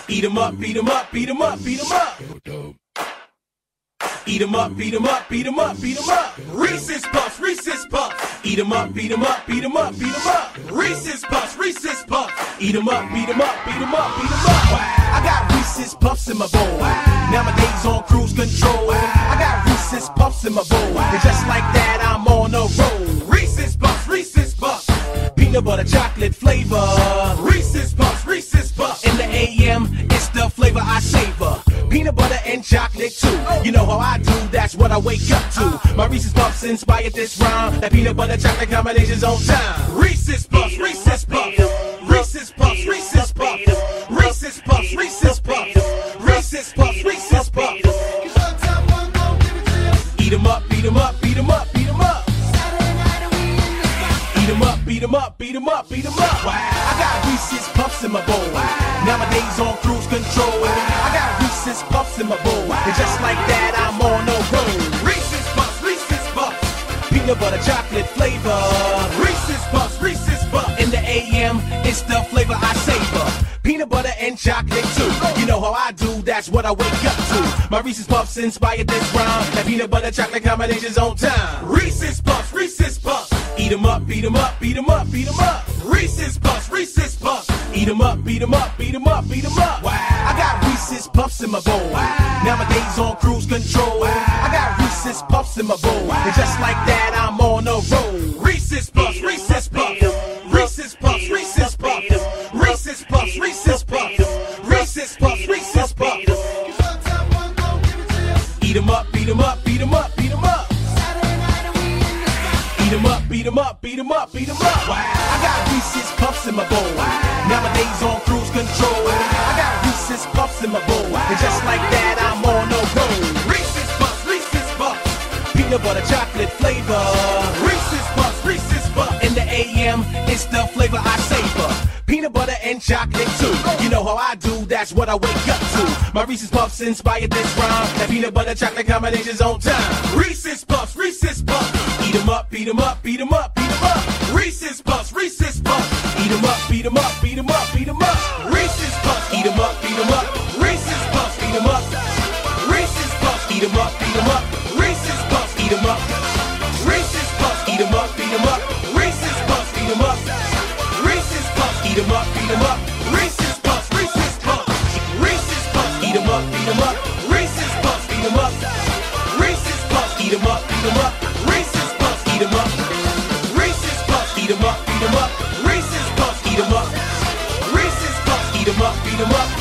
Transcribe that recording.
Eat 'em up, beat 'em up, beat 'em up, beat 'em up. Eat 'em up, beat 'em up, beat 'em up, beat 'em up. Reese's Puffs, Reese's Puffs. Eat 'em up, beat 'em up, beat 'em up, beat 'em up. Reese's Puffs, Reese's Puffs. Eat 'em up, beat 'em up, beat 'em up, beat 'em up. I got Reese's Puffs in my bowl. Nowadays on cruise control. I got Reese's Puffs in my bowl. And just like that, I'm on a roll. Reese's Puffs, Reese's Puffs. Peanut butter chocolate flavor. Reese's Puffs, Reese's Puffs. In the AM, it's the flavor I savor. Peanut butter and chocolate too. You know how I do, that's what I wake up to. My Reese's Puffs inspired this rhyme. That peanut butter chocolate combination's on time. Reese's Puffs, Reese's Puffs. Reese's Puffs, Reese's Puffs. Reese's Puffs, Reese's Puffs. Reese's Puffs, Reese's Puffs. Eat 'em up, beat 'em up, beat 'em up, beat 'em up. Eat 'em up, beat 'em up, beat 'em up, beat 'em up. I got Reese's Puffs in my bowl. Nowadays on cruise control. I got Reese's Puffs in my bowl. And just like that, I'm on a roll. Reese's Puffs, Reese's Puffs. Peanut butter chocolate flavor. Reese's Puffs, Reese's Puffs. In the AM, it's the flavor I savor. Peanut butter and chocolate too. You know how I do, that's what I wake up to. My Reese's Puffs inspired this rhyme. That peanut butter chocolate combination's on time. Reese's Puffs, Reese's Puffs. Eat 'em up, beat 'em up, beat 'em up, beat 'em up. Reese's Puffs, Reese's Puffs. Eat 'em up, beat 'em up, beat 'em up, beat 'em up. I got Reese's Puffs in my bowl. Nowadays on cruise control. I got Reese's Puffs in my bowl. And just like that, I'm on a roll. Reese's Puffs, Reese's Puffs. Reese's Puffs, Reese's Puffs. Reese's Puffs, Reese's Puffs. Reese's Puffs, Reese's Puffs. Eat 'em up, beat 'em up, beat 'em up, beat 'em up. Eat 'em up, beat 'em up, beat 'em up, beat 'em up. I got Reese's Puffs in my bowl. Nowadays on cruise control. I got Reese's Puffs in my bowl. And just like that, I'm on a roll. Reese's Puffs, Reese's Puffs. Peanut butter chocolate flavor. Reese's Puffs, Reese's Puffs. In the AM, it's the flavor I savor. Peanut butter and chocolate too. You know how I do, that's what I wake up to. My Reese's Puffs inspired this rhyme. That peanut butter chocolate combination's on time. Reese's Puffs, Reese's Puffs. Eat 'em up, beat 'em up, beat 'em up, beat 'em up. Reese's Puffs, Reese's Puffs. Eat 'em up, beat 'em up, beat 'em up, beat 'em up. Reese's Puffs, eat 'em up, beat 'em up. Reese's Puffs, eat 'em up. Reese's Puffs, eat 'em up, beat 'em up. Reese's Puffs, eat 'em up. Reese's Puffs, eat 'em up, beat 'em up. Reese's Puffs, eat 'em up. Reese's Puffs, eat 'em up, beat 'em up. Reese's Puffs, Reese's Puffs. Reese's Puffs, eat 'em up, beat 'em up. Reese's Puffs, eat 'em up. Reese's Puffs, eat 'em up, beat 'em up. Reese's Puffs, eat 'em up. Reese's Puffs, eat 'em up, beat 'em up. Reese's Puffs, eat 'em up. Reese's Puffs, eat 'em up, beat 'em up.